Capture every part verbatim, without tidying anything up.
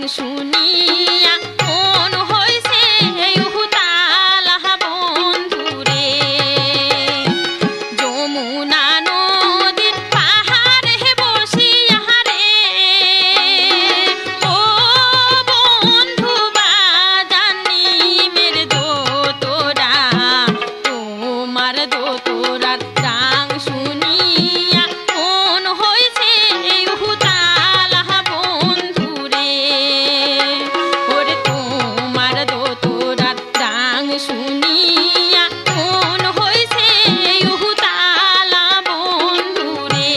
শুনিয়া মন হইছে উহুতালা বন্ধুরে। যমুনা নদীর পাহাড়ে বসিয়া রে ও বন্ধু বাজানি মের দোতরা তোমার দোতরার ডাং শুনিয়া মন হইছে উহুতালা বন্ধুরে। ওরে তোমার দোতরার ডাং শুনিয়া মন হইছে উহুতালা বন্ধুরে।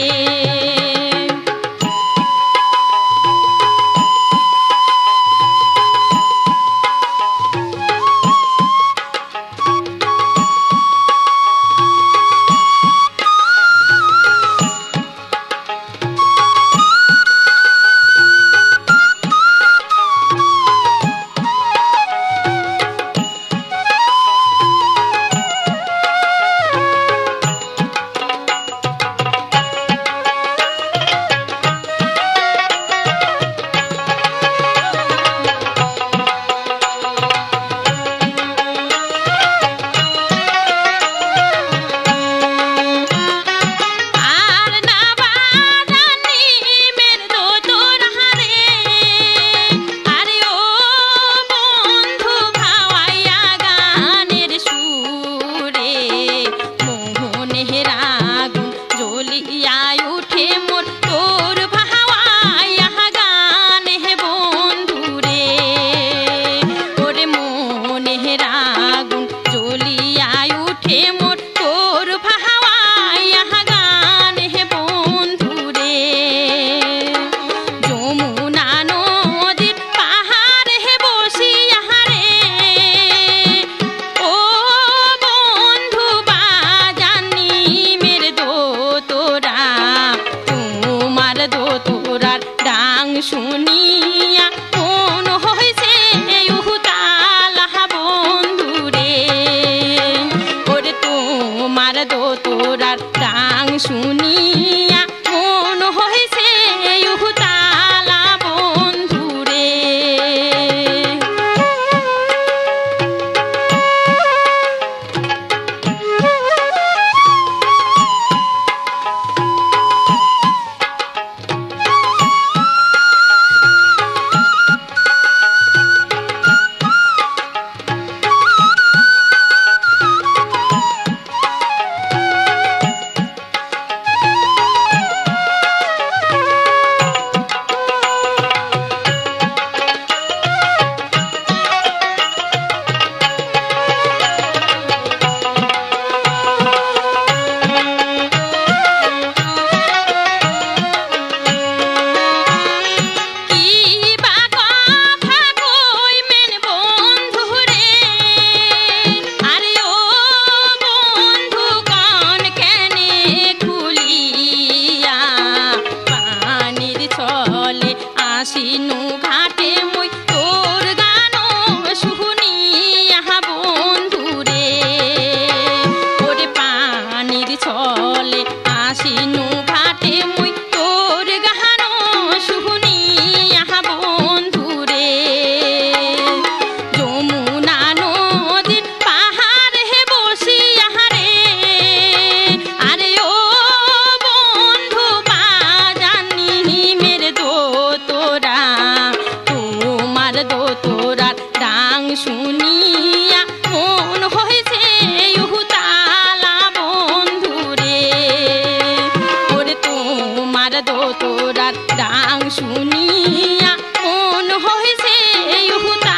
আর না বাজানি মের দোতরা রে আরে ও বন্ধু ভাওয়াইয়া গানের সুরে মোহনের আগুন জ্বলিয়া উঠে মোর তোর ভাওয়াইয়া গানে বন্ধুরে। ওরে মনের আগুন জ্বলিয়া উঠে মোর তোর ভাওয়াইয়া গানে বন্ধুরে। যমুনা নদীর পাহাড়ে বসিয়া রে ও বন্ধু বাজানি মের দোতরা তোমার দোতরার ডাং শুনিয়া মন হইছে উহুতালা বন্ধুরে। ওরে তোমার দোতরার ডাং শুনিয়া মন হইছে উহুতালা বন্ধুরে। কি বা কথা কইবেন বন্ধুরে আরে ও বন্ধু গান কেনে খুলিয়া পানির ছলে আসিনু ঘাটে মই তোর গান শুনিয়া বন্ধুরে। ওরে পানির ছলে আসিনু ঘাটে মই তোর গান শুনিয়া বন্ধুরে। যমুনা নদীর পাহাড়ে বসিয়া রে আরে ও বন্ধু বাজানি মের দোতরা তোমার দোতরার ডাং শুনিয়া মন হইছে উহুতালা বন্ধুরে। ওরে তোমার দোতরার ডাং শুনিয়া মন হইছে উহুতালা